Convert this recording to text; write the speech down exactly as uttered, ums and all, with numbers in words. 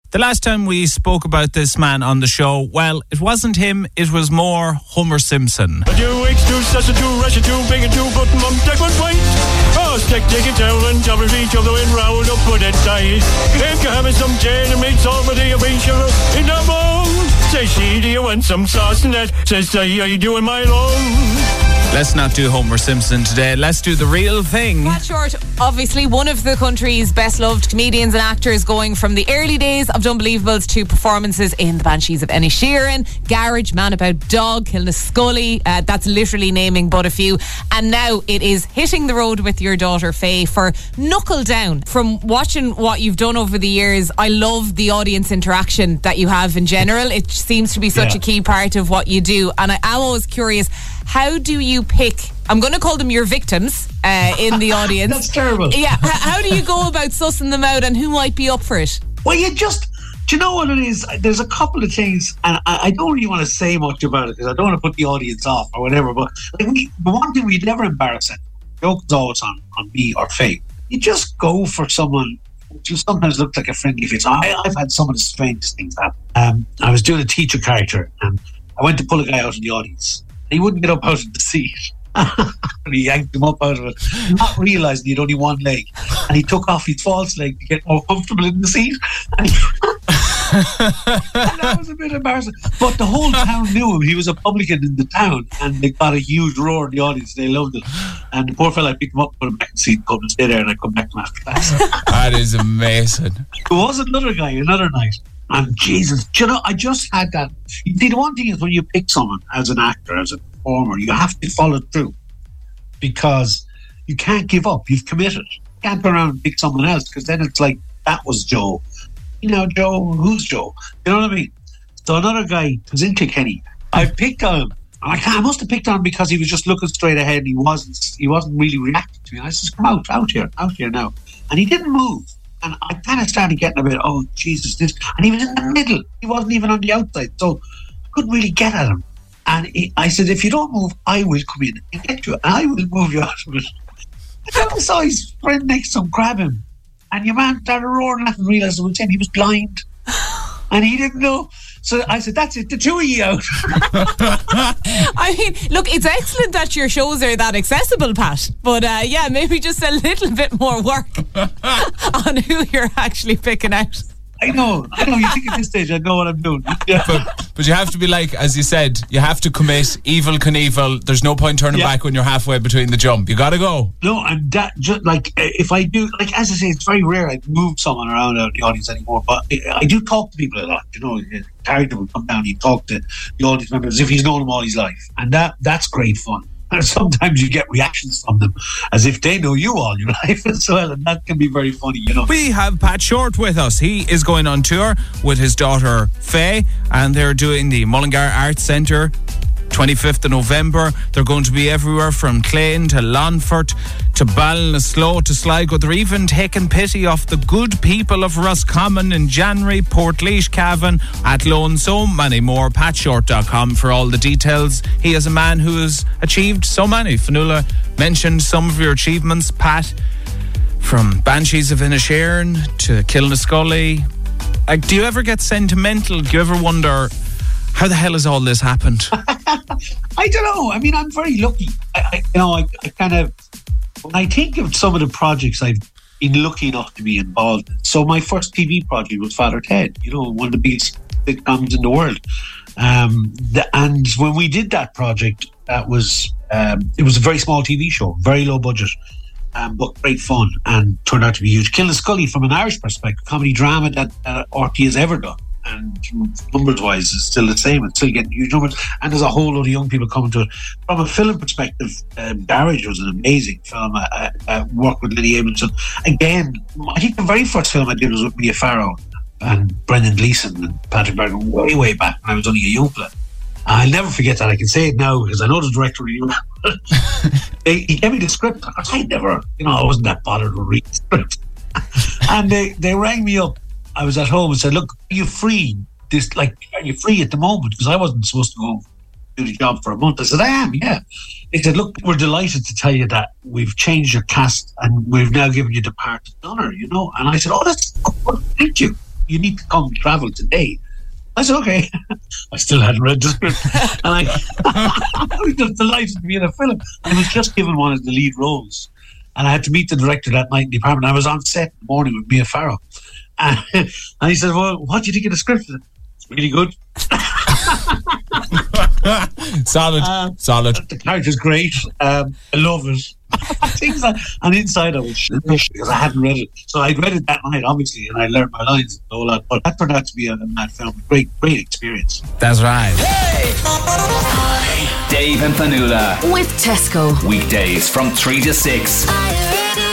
The last time we spoke about this man on the show, well, it wasn't him, it was more Homer Simpson. Two weeks, two sessions, two Russia, two bacon, two button, mum, take one point. Oh, stick, dig it down, and double reach of the wind, round up with it dice. If you're having some gin and meat, over the official in the bone. Say, she, do you want some sauce in that? Says, are you doing my own? Let's not do Homer Simpson today. Let's do the real thing. Pat Short, obviously one of the country's best loved comedians and actors, going from the early days of Unbelievables to performances in The Banshees of Inisherin, Garage, Man About Dog, Kilnascully, uh, that's literally naming but a few. And now it is hitting the road with your daughter Faye for Knuckle Down. From watching what you've done over the years, I love the audience interaction that you have in general. It seems to be such yeah. a key part of what you do. And I am always curious, how do you pick, I'm going to call them your victims uh, in the audience. That's terrible. Yeah, h- how do you go about sussing them out and who might be up for it? Well, you just, do you know what it is? There's a couple of things, and I, I don't really want to say much about it because I don't want to put the audience off or whatever, but like we, the one thing we'd never embarrass it, the joke is always on, on me or Faye. You just go for someone who sometimes looks like a friendly face. I, I've had some of the strangest things happen. Um, I was doing a teacher character, and I went to pull a guy out in the audience. He wouldn't get up out of the seat. And he yanked him up out of it, not realising he had only one leg. And he took off his false leg to get more comfortable in the seat. And, he and that was a bit embarrassing. But the whole town knew him. He was a publican in the town. And they got a huge roar in the audience. They loved it. And the poor fella, I picked him up, put him back in the seat, come and stay there, and I come back to him after class. That is amazing. There was another guy, another night. And Jesus, do you know, I just had that. You see, the one thing is when you pick someone as an actor, as a performer, you have to follow through because you can't give up. You've committed. You can't go around and pick someone else because then it's like, that was Joe. You know, Joe, who's Joe? You know what I mean? So another guy was in Kilkenny. I picked on him. I, can't, I must have picked on him because he was just looking straight ahead and he wasn't, he wasn't really reacting to me. I said, come out, out here, out here now. And he didn't move. And I kind of started getting a bit, oh, Jesus, this. And he was in the middle. He wasn't even on the outside. So I couldn't really get at him. And he, I said, if you don't move, I will come in and get you. And I will move you out of it. And then I saw his friend next to him grab him. And your man started roaring at him and realised it was him. He was blind. And he didn't know. So I said, that's it, the two of you out. I mean, look, it's excellent that your shows are that accessible, Pat. But uh, yeah, maybe just a little bit more work on who you're actually picking out. I know, I know. You think at this stage I know what I'm doing. Yeah. But, but you have to be like, as you said, you have to commit. Evil Knievel. There's no point turning yeah. back when you're halfway between the jump. You got to go. No, and that just like if I do, like as I say, it's very rare I move someone around out of the audience anymore. But I do talk to people a lot. You know, character will come down, he talk to the audience members as if he's known them all his life, and that that's great fun. And sometimes you get reactions from them as if they know you all your life as well, and that can be very funny, you know. We have Pat Short with us. He is going on tour with his daughter Faye, and they're doing the Mullingar Arts Centre twenty-fifth of November. They're going to be everywhere from Clane to Longford to Ballinasloe to Sligo. They're even taking pity off the good people of Roscommon in January, Portlaoise, Cavan, Athlone, so many more. pat short dot com for all the details. He is a man who has achieved so many. Fionnuala mentioned some of your achievements, Pat, from Banshees of Inisherin to Kilnascully. Like, do you ever get sentimental? Do you ever wonder, how the hell has all this happened? I don't know. I mean, I'm very lucky. I, I, you know, I, I kind of, when I think of some of the projects I've been lucky enough to be involved in. So my first T V project was Father Ted, you know, one of the biggest sitcoms in the world. Um, the, and when we did that project, that was, um, it was a very small T V show, very low budget, um, but great fun, and turned out to be huge. Kilnascully, from an Irish perspective, comedy drama that uh, R T has ever done. And numbers-wise, it's still the same. It's still getting huge numbers. And there's a whole lot of young people coming to it. From a film perspective, um, Garage was an amazing film. I, I, I worked with Lily Abelson. Again, I think the very first film I did was with Mia Farrow and Brendan Gleeson and Patrick Bergman way, way back when I was only a young fella. I'll never forget that. I can say it now because I know the director really well. He gave me the script. I never, you know, I wasn't that bothered to read the script. And they, they rang me up. I was at home and said, look, are you free? This, like, are you free at the moment? Because I wasn't supposed to go do the job for a month. I said, I am, yeah. They said, look, we're delighted to tell you that we've changed your cast and we've now given you the part of Donner, you know. And I said, oh, that's good. Thank you. you need to come travel today. I said, okay. I still hadn't read the script. And I, I was just delighted to be in a film. I was just given one of the lead roles. And I had to meet the director that night in the apartment. I was on set in the morning with Mia Farrow. And, and he said, well, what do you think of the script? I said, it's really good. solid, um, solid. The character's great. Um, I love it. Things like, and inside I was shit because I hadn't read it. So I'd read it that night, obviously, and I learned my lines and all that. But that turned out to be a, a mad film. Great, great experience. That's right. Hey! Dave and Fanula with Tesco. weekdays from three to six.